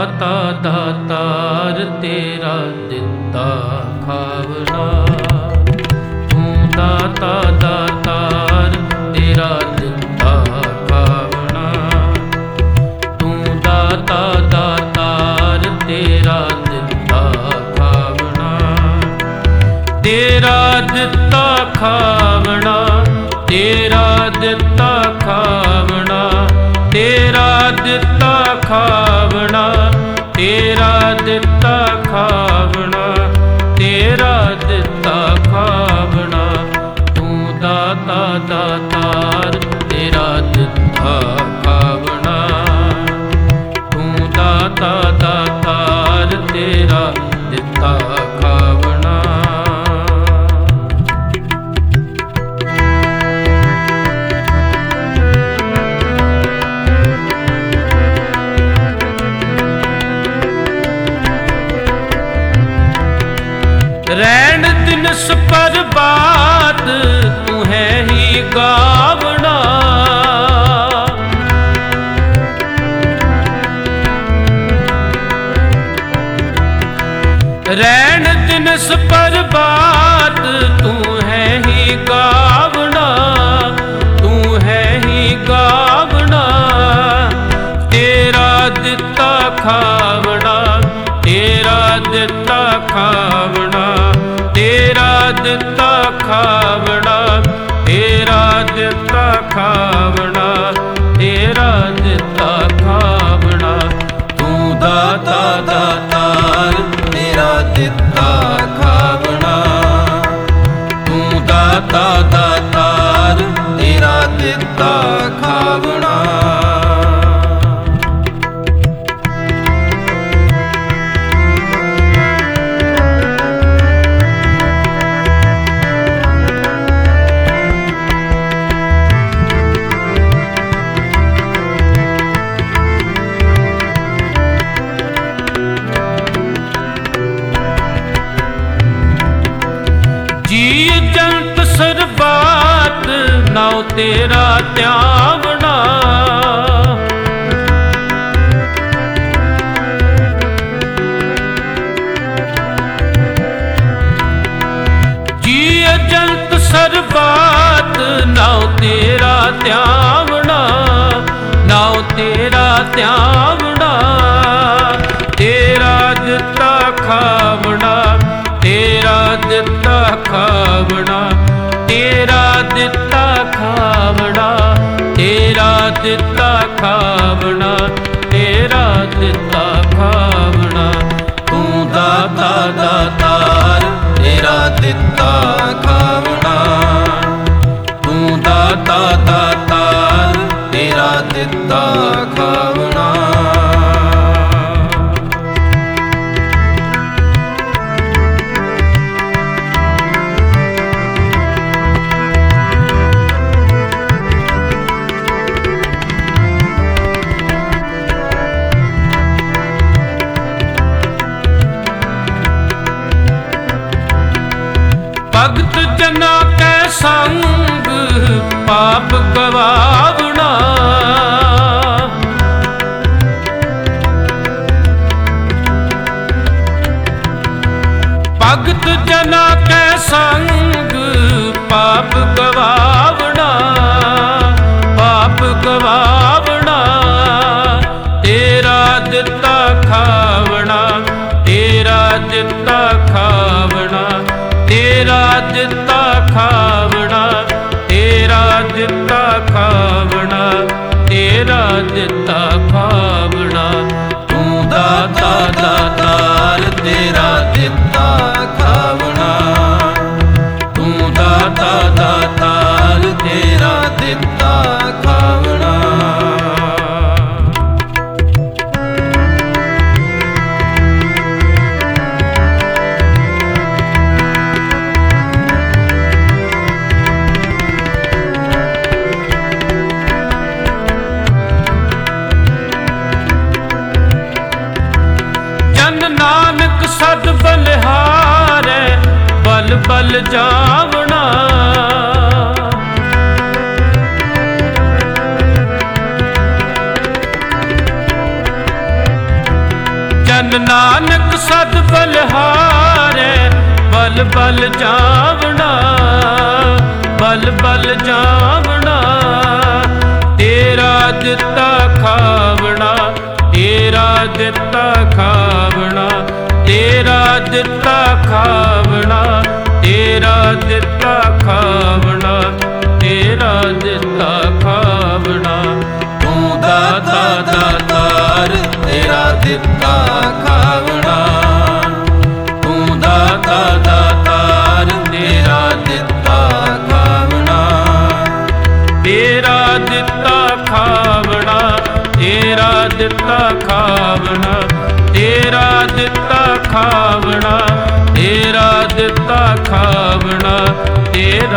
ਦਾਤਾ ਦਾਤਾਰ ਤੇਰਾ ਦਿੱਤਾ ਖਾਵਣਾ। ਤੂੰ ਦਾਤਾ ਦਾਤਾਰ ਤੇਰਾ ਦਿੱਤਾ ਖਾਵਣਾ। ਤੂੰ ਦਾਤਾ ਦਾਤਾਰ ਤੇਰਾ ਦਿੱਤਾ ਖਾਵਣਾ। ਤੇਰਾ ਦਿੱਤਾ ਖਾਵਣਾ, ਤੇਰਾ ਦਿੱਤਾ ਖਾਵਣਾ, ਤੇਰਾ ਦਿੱਤਾ ਖਾਵਣਾ, ਤੇਰਾ ਦਿੱਤਾ ਖਾਵਣਾ, ਤੇਰਾ ਦਿੱਤਾ ਖਾਵਣਾ। ਤੂੰ ਦਾਤਾ ਦਾਤਾਰ ਤੇਰਾ ਦਿੱਤਾ ਖਾਵਣਾ। ਤੂੰ ਦਾਤਾ ਦਾਤਾਰ ਤੇਰਾ ਦਿੱਤਾ ਖਾਵਣਾ। ਰਹਿਣ ਦਿਨਸ ਪ੍ਰਭਾਤ ਤੂੰ ਹੈ ਹੀ ਗਾਵਣਾ। ਰਹਿਣ ਦਿਨਸ ਪ੍ਰਭਾਤ ਤੂੰ ਹੈ ਹੀ ਗਾਵਣਾ। ਤੂੰ ਹੈ ਹੀ ਗਾਵਣਾ। ਤੇਰਾ ਦਿੱਤਾ ਖਾਵਣਾ, ਤੇਰਾ ਦਿੱਤਾ ਖਾਵਣਾ, ਤੇਰਾ ਦਿੱਤਾ ਖਾਵਣਾ, ਤੇਰਾ ਦਿੱਤਾ ਖਾਵਣਾ, ਤੇਰਾ ਦਿੱਤਾ ਖਾਵਣਾ। ਤੂੰ ਦਾਤਾ ਦਾਤਾਰ ਤੇਰਾ ਦਿੱਤਾ ਖਾਵਣਾ। ਤੂੰ ਦਾਤਾ ਦਾਤਾਰ ਤੇਰਾ ਦਿੱਤਾ ਖਾਵਣਾ। ਜੀ ਜੰਤ ਸਰਬਾਤ ਨਾਉ ਤੇਰਾ ਧਿਆਵਣਾ। ਜੀ ਜੰਤ ਸਰਬਾਤ ਨਾਉ ਤੇਰਾ ਧਿਆਵਣਾ। ਨਾਉ ਤੇਰਾ ਧਿਆਵਣਾ। ਤੇਰਾ ਦਿੱਤਾ ਖਾਵਣਾ, ਤੇਰਾ ਦਿੱਤਾ ਖਾਵਣਾ, ਤੇਰਾ ਦਿੱਤਾ ਖਾਵਣਾ, ਤੇਰਾ ਦਿੱਤਾ ਖਾਵਣਾ, ਤੇਰਾ ਦਿੱਤਾ ਖਾਵਣਾ। ਤੂੰ ਦਾਤਾ ਦਾਤਾਰ ਤੇਰਾ ਦਿੱਤਾ ਖਾਵਣਾ। ਤੂੰ ਦਾਤਾ ਦਾਤਾਰ ਤੇਰਾ ਦਿੱਤਾ ਖਾਵਣਾ। ਭਗਤ ਜਨਾ ਕੈ ਸੰਗ ਪਾਪ ਗਵਾਵਣਾ। ਭਗਤ ਜਨਾ ਕੈ ਸੰਗ ਪਾਪ ਗਵਾਵਣਾ। ਪਾਪ ਗਵਾਵਣਾ। ਤੇਰਾ ਦਿੱਤਾ ਖਾਵਣਾ, ਤੇਰਾ ਦਿੱਤਾ ਖਾਵਣਾ, ਤੇਰਾ ਦਿੱਤਾ ਖਾਵਣਾ, ਤੇਰਾ ਦਿੱਤਾ ਖਾਵਣਾ, ਤੇਰਾ ਦਿੱਤਾ ਖਾਵਣਾ। ਤੂੰ ਦਾਤਾ ਦਾਤਾਰ ਤੇਰਾ ਦਿੱਤਾ ਖਾਵਣਾ। ਤੂੰ ਦਾਤਾ ਦਾਤਾਰ ਤੇਰਾ ਦਿੱਤਾ ਖਾਵਣਾ। ਨਾਨਕ ਸਦ ਬਲਿਹਾਰੈ ਬਲ ਬਲ ਜਾਵਣਾ। ਧਨ ਨਾਨਕ ਸਦ ਬਲਿਹਾਰੈ ਬਲ ਬਲ ਜਾਵਣਾ ਬਲ ਬਲ ਜਾਵਣਾ ਤੇਰਾ ਦਿੱਤਾ ਖਾਵਣਾ ਤੇਰਾ ਦਿੱਤਾ ਖਾਵਣਾ ਤੇਰਾ ਦਿੱਤਾ ਖਾਵਣਾ ਤੇਰਾ ਦਿੱਤਾ ਖਾਵਣਾ ਤੇਰਾ ਦਿੱਤਾ ਖਾਵਣਾ ਤੂੰ ਦਾਤਾ ਦਾਤਾਰ ਤੇਰਾ ਦਿੱਤਾ ਖਾਵਣਾ ਤੂੰ ਦਾਤਾ ਦਾਤਾਰ ਤੇਰਾ ਦਿੱਤਾ ਖਾਵਣਾ ਤੇਰਾ ਦਿੱਤਾ ਖਾਵਣਾ ਤੇਰਾ ਦਿੱਤਾ ਖਾਵਣਾ ਤੇਰਾ ਦਿੱਤਾ ਖਾਵਣਾ ਤੇਰਾ ਦਿੱਤਾ ਖਾਵਣਾ ਤੇਰਾ